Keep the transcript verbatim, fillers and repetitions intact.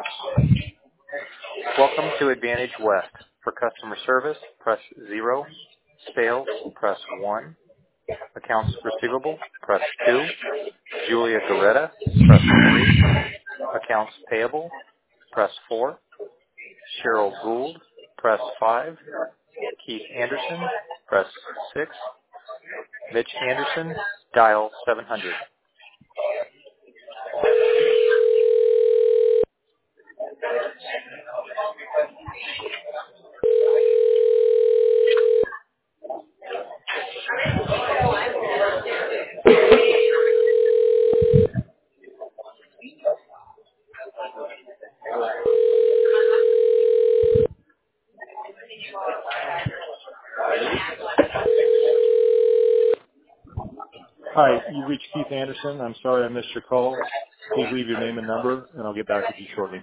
Welcome to Advantage West. For customer service, press zero. Sales, press one. Accounts receivable, press two. Julia Garetta, press three. Accounts payable, press four. Cheryl Gould, press five. Keith Anderson, press six. Mitch Anderson, dial seven hundred. Hi, you reached Keith Anderson. I'm sorry I missed your call. Please leave your name and number, and I'll get back with you shortly.